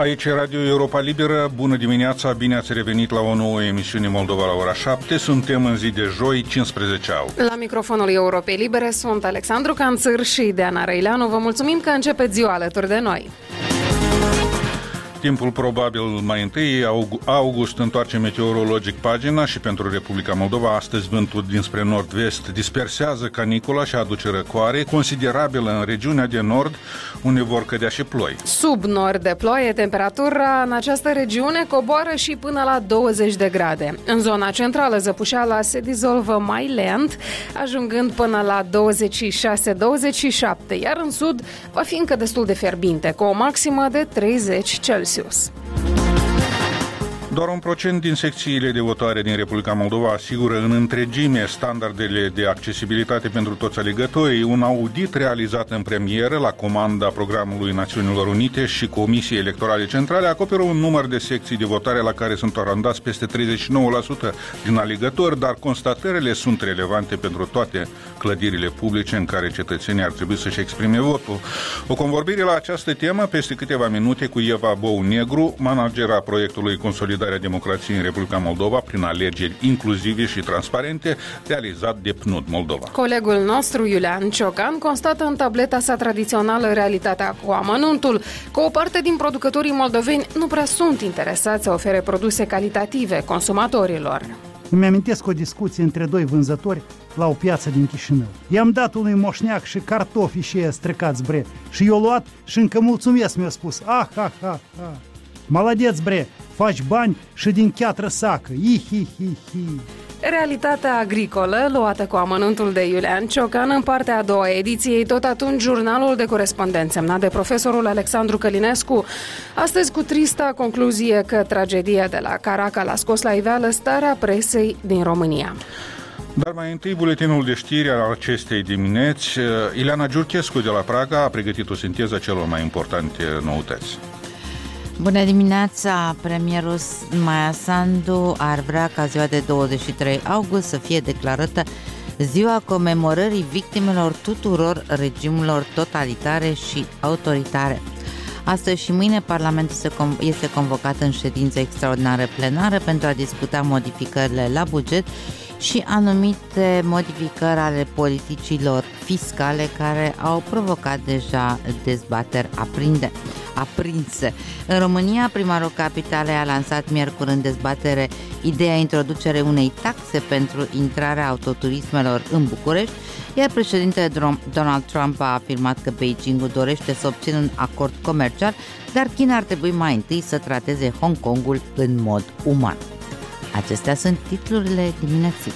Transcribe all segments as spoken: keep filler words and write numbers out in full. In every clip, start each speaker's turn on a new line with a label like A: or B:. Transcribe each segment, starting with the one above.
A: Aici e Radio Europa Liberă. Bună dimineața, bine ați revenit la o nouă emisiune Moldova la ora șapte. Suntem în zi de joi, cincisprezece august.
B: La microfonul Europei Libere sunt Alexandru Canțăr și Deana Răileanu. Vă mulțumim că începeți ziua alături de noi.
A: Timpul probabil mai întâi, august, întoarce meteorologic pagina și pentru Republica Moldova. Astăzi vântul dinspre nord-vest dispersează canicula și aduce răcoare considerabilă în regiunea de nord, unde vor cădea și ploi.
B: Sub nord de ploaie, temperatura în această regiune coboară și până la douăzeci de grade. În zona centrală, zăpușeala se dizolvă mai lent, ajungând până la douăzeci și șase douăzeci și șapte, iar în sud va fi încă destul de fierbinte, cu o maximă de treizeci Celsius.
A: Doar un procent din secțiile de votare din Republica Moldova asigură în întregime standardele de accesibilitate pentru toți alegătorii. Un audit realizat în premieră la comanda Programului Națiunilor Unite și Comisiei Electorale Centrale acoperă un număr de secții de votare la care sunt arandați peste treizeci și nouă la sută din alegători, dar constatările sunt relevante pentru toate clădirile publice în care cetățenii ar trebui să-și exprime votul. O convorbire la această temă peste câteva minute cu Eva Bou-Negru, managera proiectului Consolidarea Democrației în Republica Moldova prin alegeri inclusive și transparente, realizat de P N U D Moldova.
B: Colegul nostru, Iulian Ciocan, constată în tableta sa tradițională Realitatea cu amănuntul că o parte din producătorii moldoveni nu prea sunt interesați să ofere produse calitative consumatorilor.
C: Îmi amintesc o discuție între doi vânzători la o piață din Chișinău. I-am dat unui moșneac și cartofi și ei stricați, bre. Și i-o luat și încă mulțumesc, mi-a spus. Ah, ah, ah, ah. Maladeț, bre, faci bani și din cheatră sacă. Ihi-hi-hi.
B: Realitatea agricolă, luată cu amănuntul de Iulian Ciocan în partea a doua ediției, tot atunci jurnalul de corespondent semnat de profesorul Alexandru Călinescu. Astăzi cu trista concluzie că tragedia de la Caracal l-a scos la iveală starea presei din România.
A: Dar mai întâi, buletinul de știri al acestei dimineți. Ileana Giurchescu de la Praga a pregătit o sinteză celor mai importante noutăți.
D: Bună dimineața! Premierul Maia Sandu ar vrea ca ziua de douăzeci și trei august să fie declarată ziua comemorării victimelor tuturor regimurilor totalitare și autoritare. Astăzi și mâine Parlamentul este convocat în ședință extraordinară plenară pentru a discuta modificările la buget și anumite modificări ale politicilor fiscale care au provocat deja dezbateri aprinde, aprinse. În România, primarul capitalei a lansat miercuri în dezbatere ideea introducerii unei taxe pentru intrarea autoturismelor în București, iar președintele Donald Trump a afirmat că Beijingul dorește să obțină un acord comercial, dar China ar trebui mai întâi să trateze Hong Kongul în mod uman. Acestea sunt titlurile dimineții.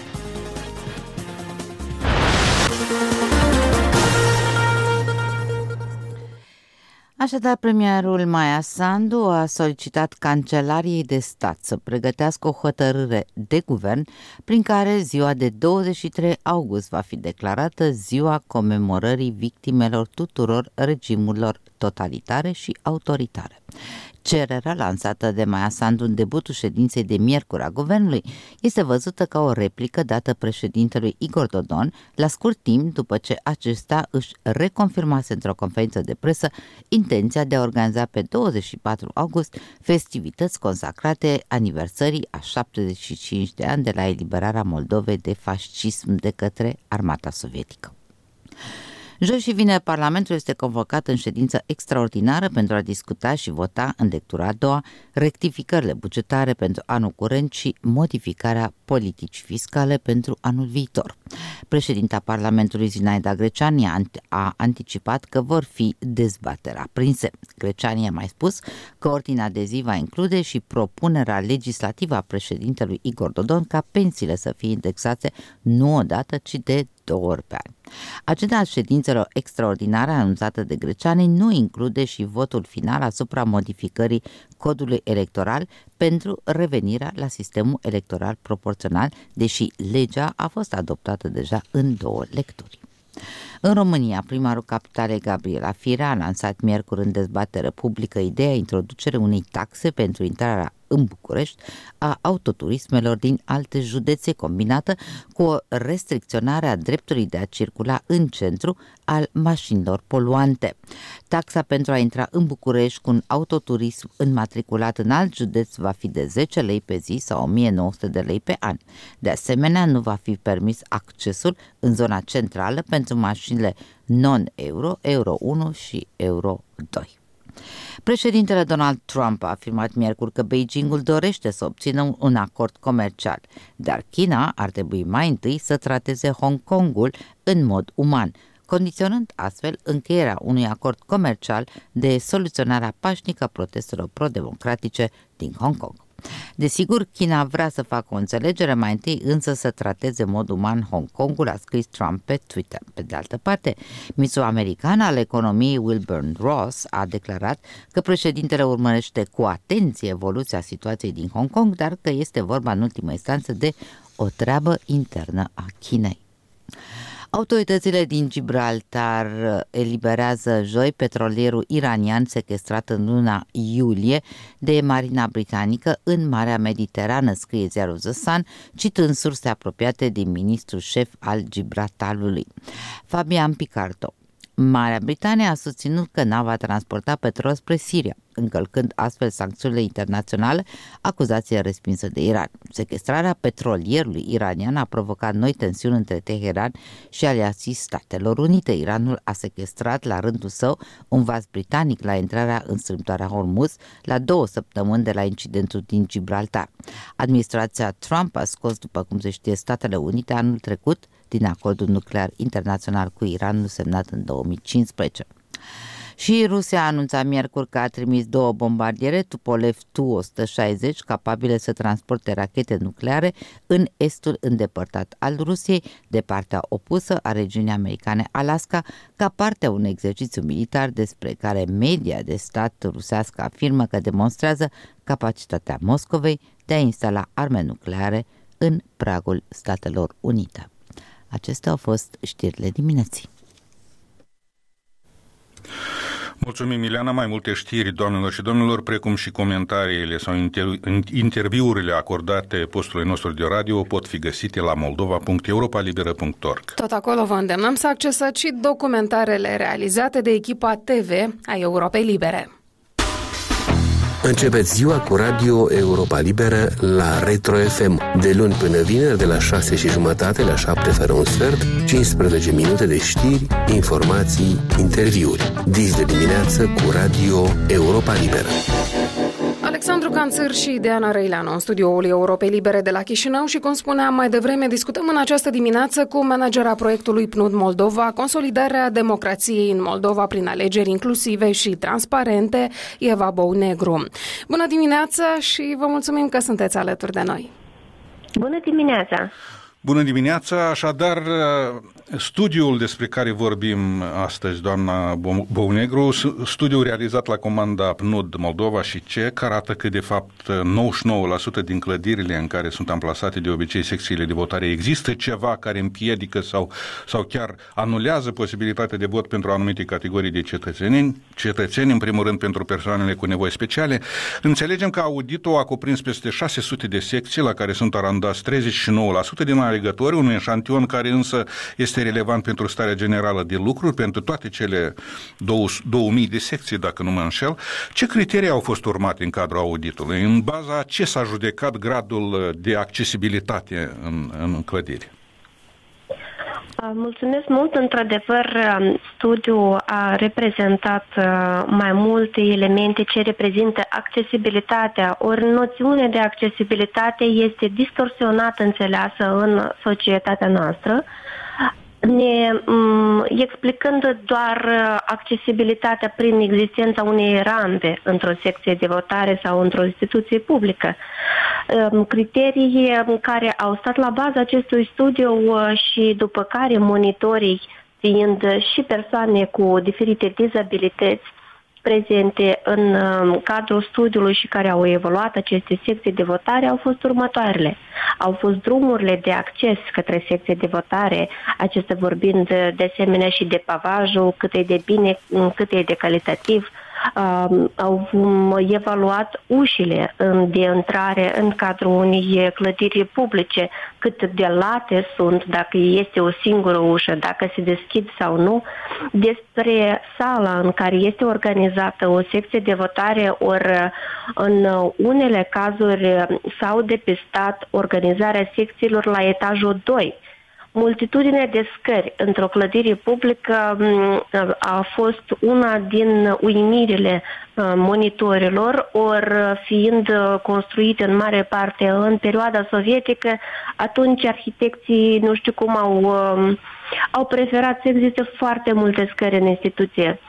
D: Așadar, premierul Maia Sandu a solicitat Cancelariei de Stat să pregătească o hotărâre de guvern prin care ziua de douăzeci și trei august va fi declarată ziua comemorării victimelor tuturor regimurilor totalitare și autoritare. Cererea lansată de Maia Sandu în debutul ședinței de miercuri a guvernului este văzută ca o replică dată președintelui Igor Dodon la scurt timp după ce acesta își reconfirmase într-o conferință de presă intenția de a organiza pe douăzeci și patru august festivități consacrate aniversării a șaptezeci și cinci de ani de la eliberarea Moldovei de fascism de către armata sovietică. Joi și vineri, Parlamentul este convocat în ședință extraordinară pentru a discuta și vota în lectura a doua rectificările bugetare pentru anul curent și modificarea politicii fiscale pentru anul viitor. Președinta Parlamentului Zinaida Greceani a anticipat că vor fi dezbateri aprinse. Greceani a mai spus că ordinea de zi va include și propunerea legislativă a președintelui Igor Dodon ca pensiile să fie indexate nu odată, ci de două ori pe an. Agenda ședințelor extraordinare anunțată de Greceani nu include și votul final asupra modificării codului electoral pentru revenirea la sistemul electoral proporțional, deși legea a fost adoptată deja în două lecturi. În România, primarul capitalei Gabriela Firea a lansat miercuri în dezbatere publică ideea introducerii unei taxe pentru intrarea în București a autoturismelor din alte județe, combinată cu o restricționare a dreptului de a circula în centru al mașinilor poluante. Taxa pentru a intra în București cu un autoturism înmatriculat în alt județ va fi de zece lei pe zi sau o mie nouă sute de lei pe an. De asemenea, nu va fi permis accesul în zona centrală pentru mașinile non-euro, euro unu și euro doi. Președintele Donald Trump a afirmat miercuri că Beijingul dorește să obțină un acord comercial, dar China ar trebui mai întâi să trateze Hong Kongul în mod uman, condiționând astfel încheierea unui acord comercial de soluționarea pașnică a protestelor pro-democratice din Hong Kong. Desigur, China vrea să facă o înțelegere, mai întâi însă să trateze în mod uman Hong Kongul, a scris Trump pe Twitter. Pe de altă parte, ministrul american al economiei Wilbur Ross a declarat că președintele urmărește cu atenție evoluția situației din Hong Kong, dar că este vorba în ultimă instanță de o treabă internă a Chinei. Autoritățile din Gibraltar eliberează joi petrolierul iranian sequestrat în luna iulie de Marina Britanică în Marea Mediterană, scrie ziarul The Sun, citând surse apropiate din ministrul șef al Gibraltarului, Fabian Picardo. Marea Britanie a susținut că nava transporta petrol spre Siria, încălcând astfel sancțiunile internaționale, acuzație respinsă de Iran. Sequestrarea petrolierului iranian a provocat noi tensiuni între Teheran și aliații Statelor Unite. Iranul a sequestrat la rândul său un vas britanic la intrarea în strâmtoarea Hormuz la două săptămâni de la incidentul din Gibraltar. Administrația Trump a scos, după cum se știe, Statele Unite anul trecut din acordul nuclear internațional cu Iranul semnat în două mii cincisprezece. Și Rusia a anunțat miercuri că a trimis două bombardiere Tupolev Tu o sută șaizeci capabile să transporte rachete nucleare în estul îndepărtat al Rusiei, de partea opusă a regiunii americane Alaska, ca parte a unui exercițiu militar despre care media de stat rusească afirmă că demonstrează capacitatea Moscovei de a instala arme nucleare în pragul Statelor Unite. Acestea au fost știrile dimineții.
A: Mulțumim, Ileana. Mai multe știri, doamnelor și domnilor, precum și comentariile sau inter- interviurile acordate postului nostru de radio pot fi găsite la moldova punct europa liberă punct org.
B: Tot acolo vă îndemnăm să accesați și documentarele realizate de echipa T V a Europei Libere.
E: Începeți ziua cu Radio Europa Liberă la Retro F M, de luni până vineri, de la șase și jumătate la șapte fără un sfert, cincisprezece minute de știri, informații, interviuri. Dis de dimineață cu Radio Europa Liberă.
B: Alexandru Canțăr și Diana Răileanu în studioul Europei Libere de la Chișinău și, cum spuneam mai devreme, discutăm în această dimineață cu managera proiectului P N U D Moldova, consolidarea democrației în Moldova prin alegeri inclusive și transparente, Eva Bou-Negru. Bună dimineața și vă mulțumim că sunteți alături de noi.
F: Bună dimineața!
A: Bună dimineața! Așadar, studiul despre care vorbim astăzi, doamna Bou-Negru, studiul realizat la comanda P N U D Moldova și C E C, arată că, de fapt, nouăzeci și nouă la sută din clădirile în care sunt amplasate de obicei secțiile de votare există ceva care împiedică sau, sau chiar anulează posibilitatea de vot pentru anumite categorii de cetățeni, cetățeni, în primul rând pentru persoanele cu nevoi speciale. Înțelegem că auditul a cuprins peste șase sute de secții la care sunt arandați treizeci și nouă la sută din alegători, un eșantion care însă este relevant pentru starea generală de lucruri, pentru toate cele două mii de secții, dacă nu mă înșel. Ce criterii au fost urmate în cadrul auditului? În baza ce s-a judecat gradul de accesibilitate în, în clădiri?
F: Mulțumesc mult. Într-adevăr, studiul a reprezentat mai multe elemente ce reprezintă accesibilitatea. Ori noțiunea de accesibilitate este distorsionată înțeleasă în societatea noastră, ne um, explicând doar accesibilitatea prin existența unei rampe într-o secție de votare sau într-o instituție publică. Um, criterii care au stat la baza acestui studiu uh, și după care monitorii, fiind și persoane cu diferite dizabilități, prezente în cadrul studiului și care au evaluat aceste secții de votare au fost următoarele. Au fost drumurile de acces către secții de votare, acestea vorbind de asemenea și de pavajul, cât e de bine, cât e de calitativ. Uh, au evaluat ușile de intrare în cadrul unei clădiri publice, cât de late sunt, dacă este o singură ușă, dacă se deschid sau nu, despre sala în care este organizată o secție de votare, ori în unele cazuri s-au depistat organizarea secțiilor la etajul doi. Multitudinea de scări într-o clădire publică a fost una din uimirile monitorilor, ori fiind construite în mare parte în perioada sovietică, atunci arhitecții nu știu cum au, au preferat să existe foarte multe scări în instituție.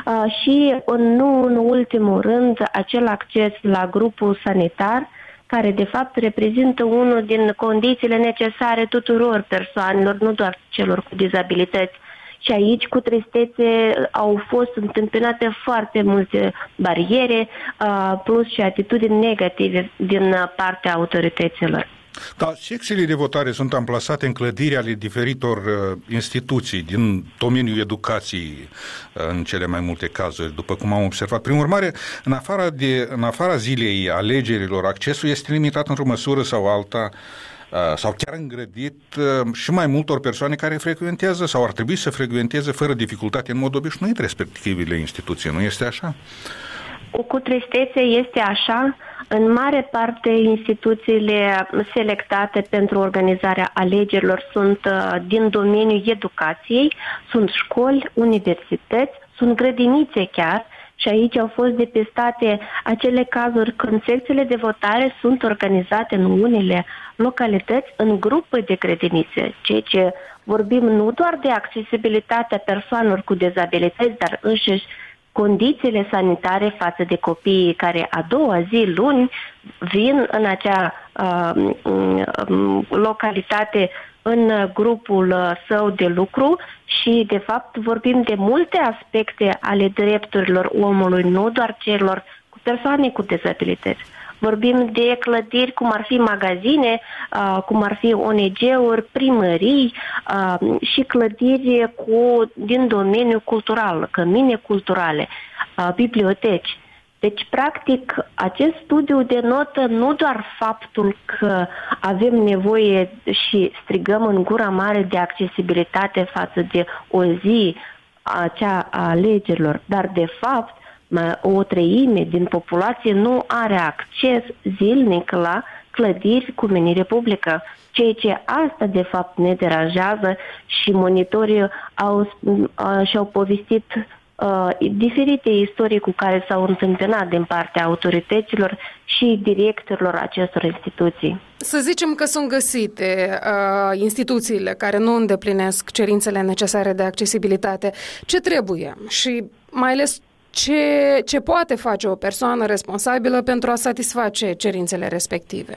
F: Și nu în ultimul rând acel acces la grupul sanitar, care de fapt reprezintă unul din condițiile necesare tuturor persoanelor, nu doar celor cu dizabilități. Și aici, cu tristețe, au fost întâmpinate foarte multe bariere, plus și atitudini negative din partea autorităților.
A: Da, secțiile de votare sunt amplasate în clădiri ale diferitor uh, instituții din domeniul educației uh, în cele mai multe cazuri, după cum am observat. Prin urmare, în afara, de, în afara zilei alegerilor, accesul este limitat într-o măsură sau alta uh, sau chiar îngrădit uh, și mai multor persoane care frecventează sau ar trebui să frecventeze fără dificultate în mod obișnuit respectivele instituții. Nu este așa?
F: Cu tristețe este așa. În mare parte, instituțiile selectate pentru organizarea alegerilor sunt din domeniul educației, sunt școli, universități, sunt grădinițe chiar, și aici au fost depistate acele cazuri când secțiile de votare sunt organizate în unele localități în grupe de grădinițe, ceea ce vorbim nu doar de accesibilitatea persoanelor cu dizabilități, dar înșiși condițiile sanitare față de copiii care a doua zi, luni, vin în acea uh, localitate în grupul său de lucru și, de fapt, vorbim de multe aspecte ale drepturilor omului, nu doar celor cu persoane cu dizabilități. Vorbim de clădiri cum ar fi magazine, uh, cum ar fi O N G-uri, primării uh, și clădiri cu, din domeniul cultural, cămine culturale, uh, biblioteci. Deci, practic, acest studiu denotă nu doar faptul că avem nevoie și strigăm în gura mare de accesibilitate față de o zi acea a alegerilor, dar, de fapt, o treime din populație nu are acces zilnic la clădiri cu menire publică, ceea ce asta de fapt ne deranjează și monitorii au, și-au povestit uh, diferite istorii cu care s-au întâmpinat din partea autorităților și directorilor acestor instituții.
B: Să zicem că sunt găsite uh, instituțiile care nu îndeplinesc cerințele necesare de accesibilitate. Ce trebuie? Și mai ales Ce, ce poate face o persoană responsabilă pentru a satisface cerințele respective?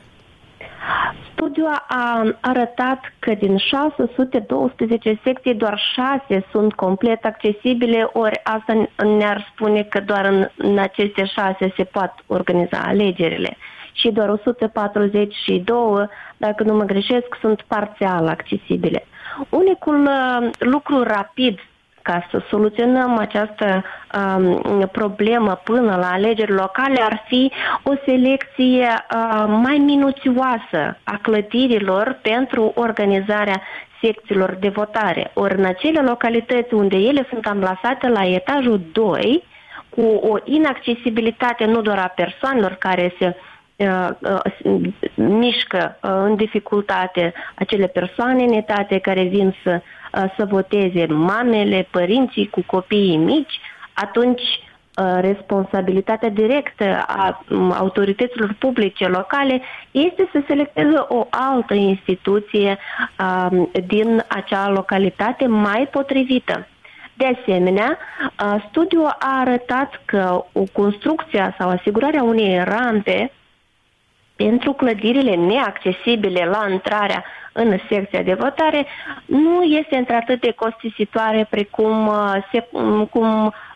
F: Studiul a arătat că din șase sute douăsprezece secții, doar șase sunt complet accesibile, ori asta ne-ar spune că doar în, în aceste șase se pot organiza alegerile. Și doar o sută patruzeci și doi, dacă nu mă greșesc, sunt parțial accesibile. Unicul uh, lucru rapid ca să soluționăm această um, problemă până la alegeri locale ar fi o selecție uh, mai minuțioasă a clădirilor pentru organizarea secțiilor de votare. Ori în acele localități unde ele sunt amplasate la etajul doi, cu o inaccesibilitate nu doar a persoanelor care se uh, uh, mișcă uh, în dificultate, acele persoane în etate care vin să să voteze, mamele, părinții cu copiii mici, atunci responsabilitatea directă a autorităților publice locale este să selecteze o altă instituție din acea localitate mai potrivită. De asemenea, studiul a arătat că o construcție sau asigurarea unei rampe pentru clădirile neaccesibile la intrarea în secția de votare nu este într-atât de costisitoare precum se, cum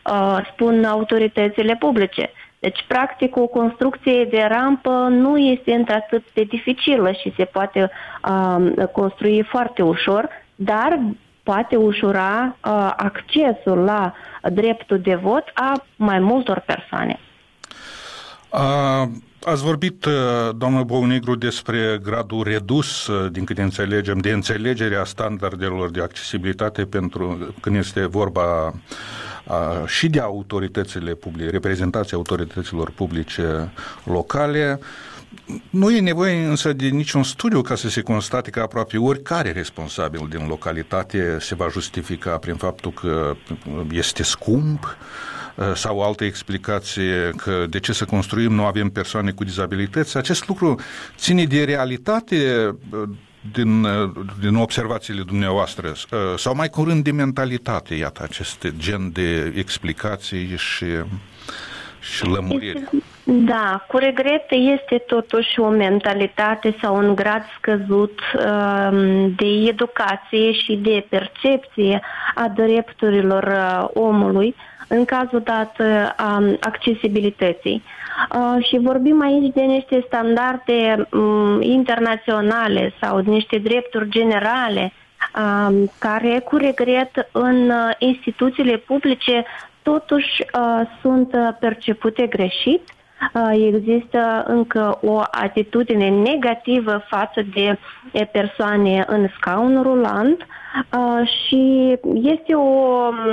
F: uh, spun autoritățile publice. Deci, practic, o construcție de rampă nu este într-atât de dificilă și se poate uh, construi foarte ușor, dar poate ușura uh, accesul la dreptul de vot a mai multor persoane.
A: Uh, ați vorbit, doamnă Bou-Negru, despre gradul redus, din câte înțelegem, de înțelegerea standardelor de accesibilitate pentru când este vorba uh, și de autoritățile publice, reprezentația autorităților publice locale. Nu e nevoie însă de niciun studiu ca să se constate că aproape oricare responsabil din localitate se va justifica prin faptul că este scump sau altă explicație că de ce să construim, nu avem persoane cu dizabilități. Acest lucru ține de realitate din, din observațiile dumneavoastră sau mai curând de mentalitate, iată, acest gen de explicații și, și lămuriri.
F: Da, cu regret este totuși o mentalitate sau un grad scăzut de educație și de percepție a drepturilor omului în cazul dat a accesibilității. Și vorbim aici de niște standarde internaționale sau de niște drepturi generale care, cu regret, în instituțiile publice totuși sunt percepute greșit. Există încă o atitudine negativă față de persoane în scaun rulant și este o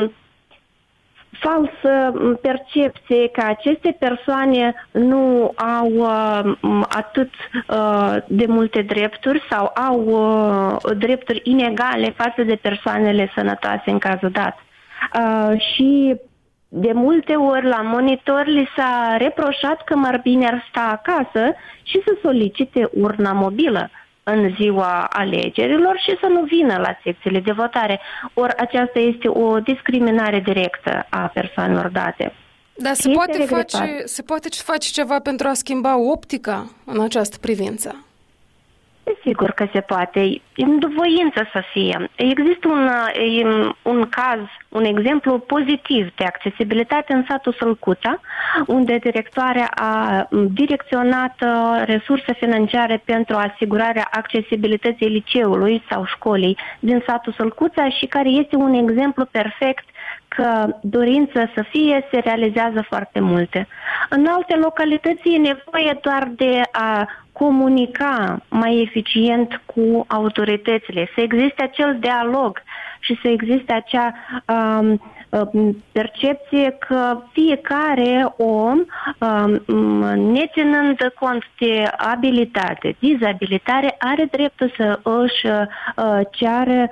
F: falsă percepție că aceste persoane nu au uh, atât uh, de multe drepturi sau au uh, drepturi inegale față de persoanele sănătoase în cazul dat. Uh, și de multe ori la monitor li s-a reproșat că mai bine ar sta acasă și să solicite urna mobilă în ziua alegerilor și să nu vină la secțiile de votare. Ori aceasta este o discriminare directă a persoanelor date.
B: Dar se poate, face, se poate face ceva pentru a schimba optica în această privință?
F: Sigur că se poate. E voință să fie. Există un, un caz, un exemplu pozitiv de accesibilitate în satul Sălcuța, unde directoarea a direcționat resurse financiare pentru asigurarea accesibilității liceului sau școlii din satul Sălcuța și care este un exemplu perfect că dorință să fie, se realizează foarte multe. În alte localități e nevoie doar de a comunica mai eficient cu autoritățile, să existe acel dialog și să existe acea um, percepție că fiecare om, um, neținând cont de abilitate, dizabilitare, are dreptul să își uh, ceară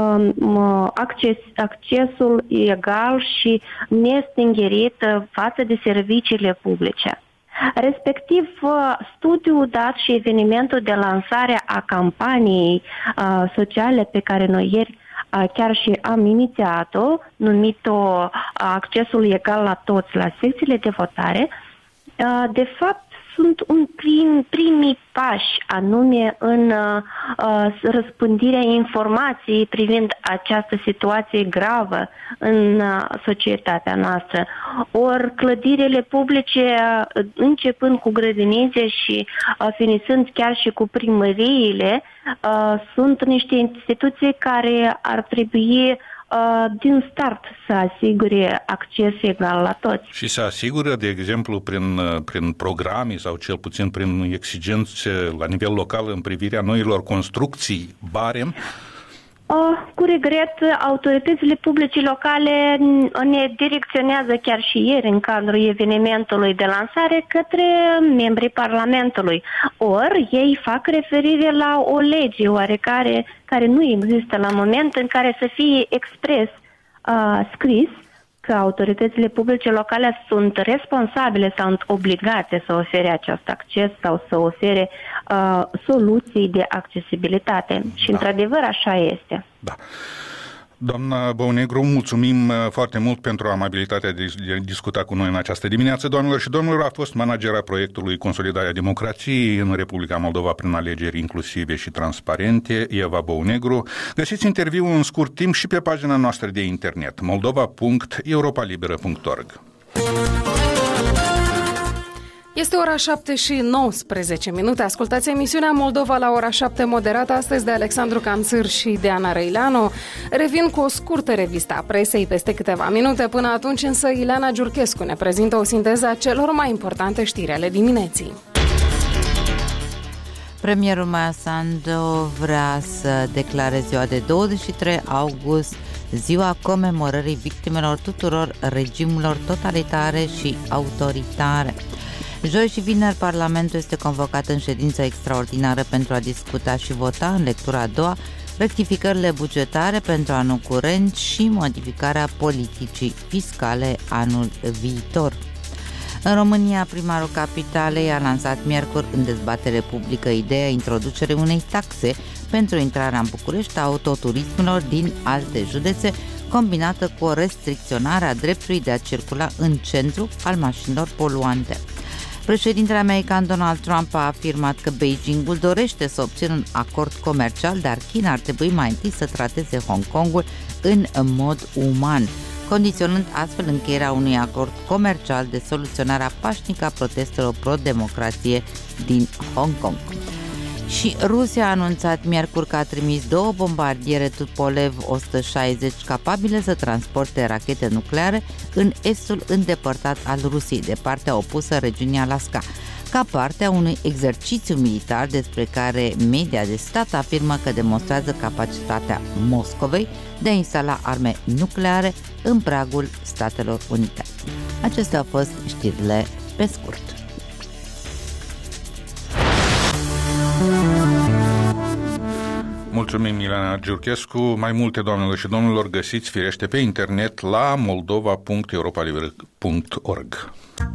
F: Acces, accesul egal și nestingerit față de serviciile publice. Respectiv, studiul dat și evenimentul de lansare a campaniei uh, sociale pe care noi ieri uh, chiar și am inițiat-o, numit-o accesul egal la toți la secțiile de votare, uh, de fapt sunt un prim, primii pași anume în uh, răspândirea informației privind această situație gravă în uh, societatea noastră. Ori clădirile publice, uh, începând cu grădinițe și uh, finisând chiar și cu primăriile, uh, sunt niște instituții care ar trebui din start să asigure acces egal la toți.
A: Și se asigură, de exemplu, prin, prin programe sau cel puțin prin exigențe la nivel local în privirea noilor construcții, barem?
F: Cu regret, autoritățile publice locale ne direcționează chiar și ieri în cadrul evenimentului de lansare către membrii Parlamentului. Ori ei fac referire la o lege oarecare care nu există la moment în care să fie expres uh, scris că autoritățile publice locale sunt responsabile, sunt obligate să ofere acest acces sau să ofere uh, soluții de accesibilitate. Și, da, într-adevăr, așa este.
A: Da. Doamna Băunegru, mulțumim foarte mult pentru amabilitatea de a discuta cu noi în această dimineață. Doamnelor și domnilor, a fost managera proiectului Consolidarea Democrației în Republica Moldova prin alegeri inclusive și transparente, Eva Băunegru. Găsiți interviul în scurt timp și pe pagina noastră de internet moldova punct europa liberă punct org.
B: Este ora șapte și nouăsprezece minute. Ascultați emisiunea Moldova la ora șapte, moderată astăzi de Alexandru Canțâr și de Ana Răileanu. Revin cu o scurtă revistă a presei peste câteva minute. Până atunci însă Ileana Giurchescu ne prezintă o sinteză a celor mai importante știri ale dimineții.
D: Premierul Maia Sandu vrea să declare ziua de douăzeci și trei august ziua comemorării victimelor tuturor regimurilor totalitare și autoritare. Joi și vineri, Parlamentul este convocat în ședință extraordinară pentru a discuta și vota în lectura a doua rectificările bugetare pentru anul curent și modificarea politicii fiscale anul viitor. În România, primarul capitalei a lansat miercuri în dezbatere publică ideea introducerii unei taxe pentru intrarea în București a autoturismelor din alte județe, combinată cu o restricționare a dreptului de a circula în centru al mașinilor poluante. Președintele american Donald Trump a afirmat că Beijingul dorește să obțină un acord comercial, dar China ar trebui mai întâi să trateze Hong Kongul în mod uman, condiționând astfel încheierea unui acord comercial de soluționarea pașnică a protestelor pro-democrație din Hong Kong. Și Rusia a anunțat miercuri că a trimis două bombardiere Tupolev o sută șaizeci capabile să transporte rachete nucleare în estul îndepărtat al Rusiei, de partea opusă regiunii Alaska, ca parte a unui exercițiu militar despre care media de stat afirmă că demonstrează capacitatea Moscovei de a instala arme nucleare în pragul Statelor Unite. Acestea au fost știrile pe scurt.
A: Mulțumim, Ileana Giurchescu. Mai multe, doamnelor și domnilor, găsiți firește pe internet la moldova punct europa liberă punct org.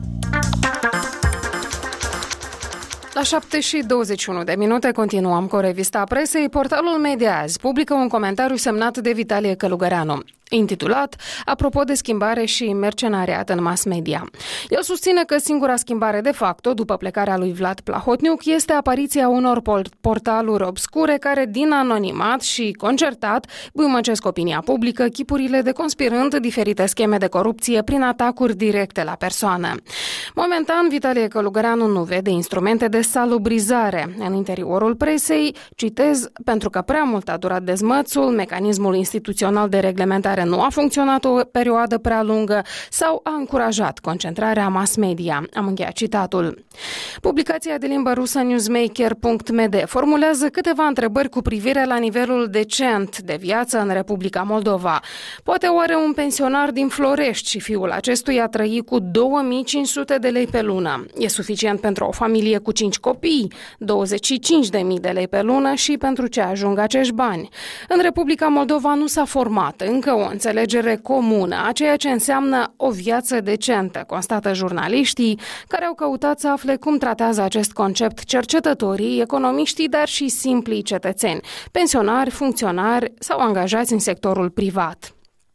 B: La șapte și douăzeci și unu de minute continuăm cu revista presei. Portalul Media Azi publică un comentariu semnat de Vitalie Călugăreanu, intitulat "Apropo de schimbare și mercenariat în mass media". El susține că singura schimbare de facto după plecarea lui Vlad Plahotniuc este apariția unor portaluri obscure care, din anonimat și concertat, buimăcesc opinia publică, chipurile deconspirând diferite scheme de corupție prin atacuri directe la persoană. Momentan, Vitalie Călugăreanu nu vede instrumente de salubrizare în interiorul presei, citez, pentru că prea mult a durat dezmățul, mecanismul instituțional de reglementare nu a funcționat o perioadă prea lungă sau a încurajat concentrarea mass media. Am încheiat citatul. Publicația de limbă rusă newsmaker punct m d formulează câteva întrebări cu privire la nivelul decent de viață în Republica Moldova. Poate oare un pensionar din Florești și fiul acestuia trăi cu două mii cinci sute de lei pe lună? E suficient pentru o familie cu cinci copii, douăzeci și cinci de mii de lei pe lună, și pentru ce ajung acești bani? În Republica Moldova nu s-a format încă o înțelegere comună a ceea ce înseamnă o viață decentă, constată jurnaliștii care au căutat să afle cum tratează acest concept cercetătorii, economiștii, dar și simplii cetățeni, pensionari, funcționari sau angajați în sectorul privat.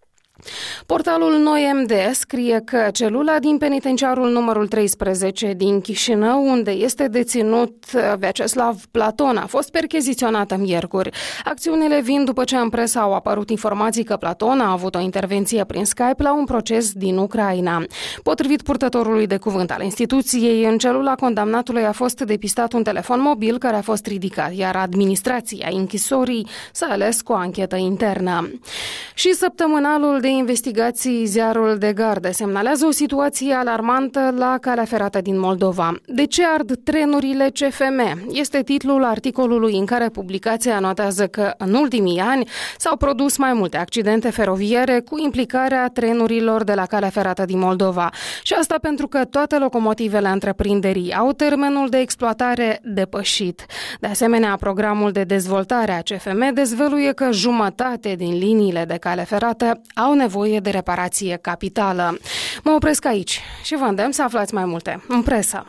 B: Portalul Noi M D scrie că celula din penitenciarul numărul treisprezece din Chișinău, unde este deținut Vyacheslav Platon, a fost percheziționată miercuri. Acțiunile vin după ce în presă au apărut informații că Platon a avut o intervenție prin Skype la un proces din Ucraina. Potrivit purtătorului de cuvânt al instituției, în celula condamnatului a fost depistat un telefon mobil care a fost ridicat, iar administrația închisorii s-a ales cu o anchetă internă. Și săptămânalul de investigații Ziarul de Gardă semnalează o situație alarmantă la calea ferată din Moldova. De ce ard trenurile C F M? Este titlul articolului în care publicația notează că în ultimii ani s-au produs mai multe accidente feroviare cu implicarea trenurilor de la calea ferată din Moldova. Și asta pentru că toate locomotivele întreprinderii au termenul de exploatare depășit. De asemenea, programul de dezvoltare a C F M dezvăluie că jumătate din liniile de cale ferată au nevoie de reparație capitală. Mă opresc aici și vă îndemn să aflați mai multe în presă.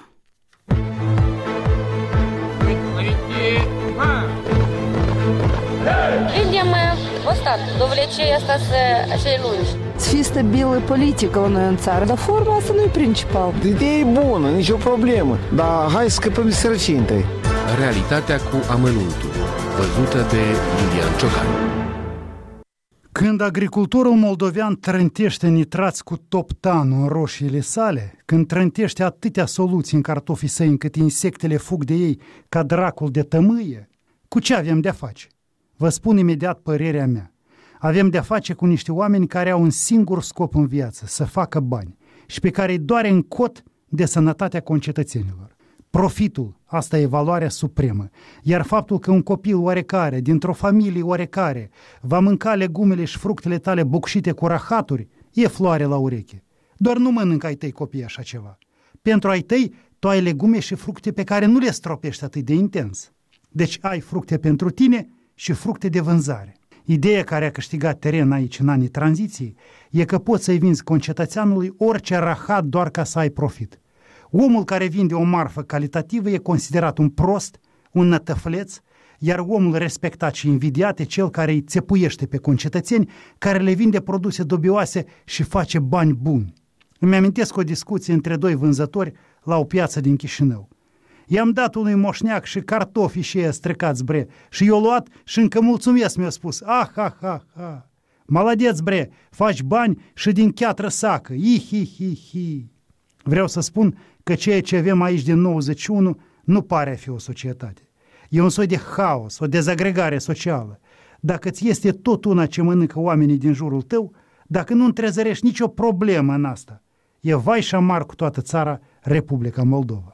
G: Видимо, Ăsta, dovlecei asta să cele lungi.
H: Să fie stabilă politică la noi în țară, dar forma asta nu e principal.
I: Ideea e bună, nicio problemă, dar hai să scăpăm de sărăcie întâi.
E: Realitatea cu amănuntul, văzută de Iulian Ciocan.
C: Când agricultorul moldovean trântește nitrați cu toptanul în roșiile sale, când trântește atâtea soluții în cartofii săi încât insectele fug de ei ca dracul de tămâie, cu ce avem de-a face? Vă spun imediat părerea mea. Avem de-a face cu niște oameni care au un singur scop în viață, să facă bani, și pe care îi doare în cot de sănătatea concetățenilor. Profitul, asta e valoarea supremă, iar faptul că un copil oarecare, dintr-o familie oarecare, va mânca legumele și fructele tale bucșite cu rahaturi, e floare la ureche. Doar nu mănâncă ai tăi copii așa ceva. Pentru ai tăi, tu ai legume și fructe pe care nu le stropești atât de intens. Deci ai fructe pentru tine și fructe de vânzare. Ideea care a câștigat teren aici în anii tranziției e că poți să-i vinzi concetățeanului orice rahat doar ca să ai profit. Omul care vinde o marfă calitativă e considerat un prost, un nătăfleț, iar omul respectat și invidiat e cel care îi țepuiește pe concetățeni, care le vinde produse dubioase și face bani buni. Îmi amintesc o discuție între doi vânzători la o piață din Chișinău. I-am dat unui moșneac și cartofi și ei strecați, bre, și i-o luat și încă mulțumesc, mi-a spus. Ah, ha, ha, ha. Maladeț, bre, faci bani și din cheatră sacă. Hi-hi-hi-hi. Vreau să spun că ceea ce avem aici din nouăzeci și unu nu pare a fi o societate. E un soi de haos, o dezagregare socială. Dacă ți este tot una ce mănâncă oamenii din jurul tău, dacă nu întrezărești nicio problemă în asta, e vai și amar cu toată țara Republica Moldova.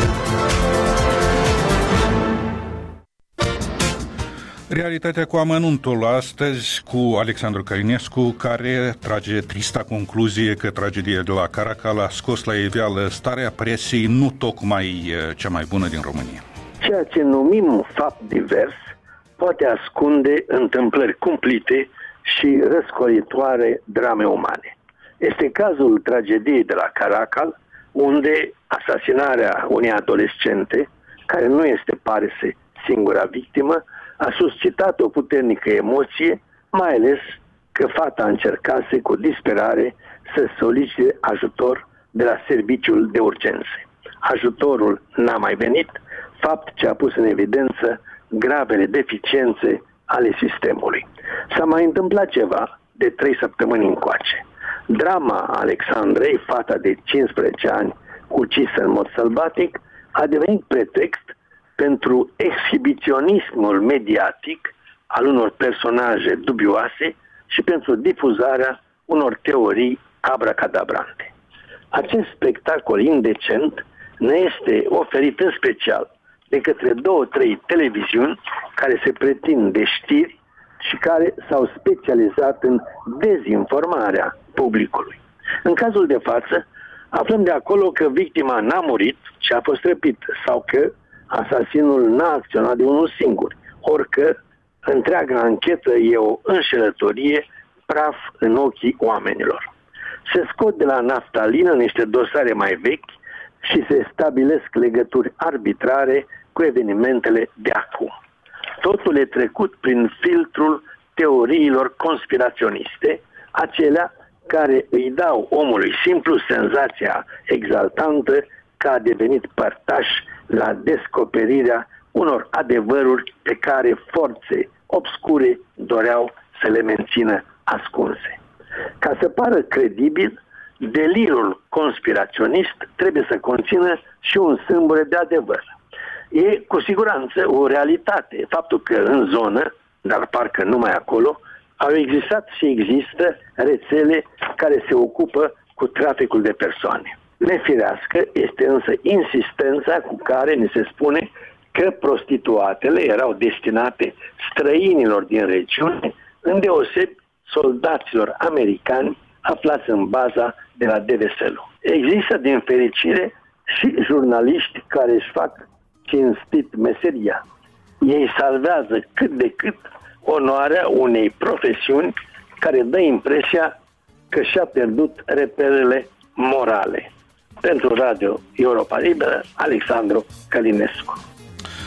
A: Realitatea cu amănuntul astăzi cu Alexandru Călinescu, care trage trista concluzie că tragedia de la Caracal a scos la iveală starea presiei nu tocmai cea mai bună din România.
J: Ceea ce numim fapt divers poate ascunde întâmplări cumplite și răscolitoare drame umane. Este cazul tragediei de la Caracal, unde asasinarea unei adolescente, care nu este, pare să, singura victimă, a suscitat o puternică emoție, mai ales că fata încercase cu disperare să solicite ajutor de la serviciul de urgențe. Ajutorul n-a mai venit, fapt ce a pus în evidență gravele deficiențe ale sistemului. S-a mai întâmplat ceva de trei săptămâni încoace. Drama Alexandrei, fata de cincisprezece ani, ucisă în mod sălbatic, a devenit pretext pentru exhibiționismul mediatic al unor personaje dubioase și pentru difuzarea unor teorii abracadabrante. Acest spectacol indecent ne este oferit în special de către două, trei televiziuni care se pretind de știri și care s-au specializat în dezinformarea publicului. În cazul de față, aflăm de acolo că victima n-a murit, ci a fost răpită, sau că asasinul n-a acționat de unul singur, orică întreaga anchetă e o înșelătorie, praf în ochii oamenilor. Se scot de la naftalină niște dosare mai vechi și se stabilesc legături arbitrare cu evenimentele de acum. Totul e trecut prin filtrul teoriilor conspiraționiste, acelea care îi dau omului simplu senzația exaltantă că a devenit părtaș la descoperirea unor adevăruri pe care forțe obscure doreau să le mențină ascunse. Ca să pară credibil, delirul conspiraționist trebuie să conțină și un sâmbure de adevăr. E cu siguranță o realitate faptul că în zonă, dar parcă numai acolo, au existat și există rețele care se ocupă cu traficul de persoane. Nefirească este însă insistența cu care ni se spune că prostituatele erau destinate străinilor din regiune, îndeosebi soldaților americani aflați în baza de la D V S-ul. Există, din fericire, și jurnaliști care își fac cinstit meseria. Ei salvează cât de cât onoarea unei profesiuni care dă impresia că și-a pierdut reperele morale. Pentru Radio Europa Liberă, Alexandru Călinescu.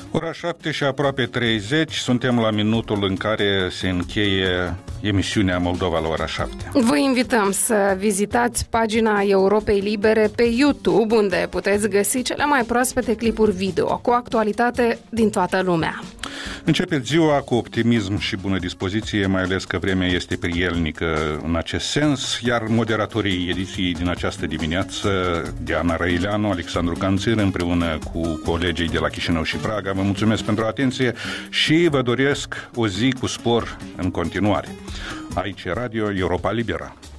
A: Ora șapte și aproape treizeci, suntem la minutul în care se încheie emisiunea Moldova la ora șapte.
B: Vă invităm să vizitați pagina Europei Libere pe YouTube, unde puteți găsi cele mai proaspete clipuri video cu actualitate din toată lumea.
A: Începeți ziua cu optimism și bună dispoziție, mai ales că vremea este prielnică în acest sens, iar moderatorii ediției din această dimineață, Diana Răileanu, Alexandru Canțir, împreună cu colegii de la Chișinău și Praga, vă mulțumesc pentru atenție și vă doresc o zi cu spor în continuare. Aici Radio Europa Liberă.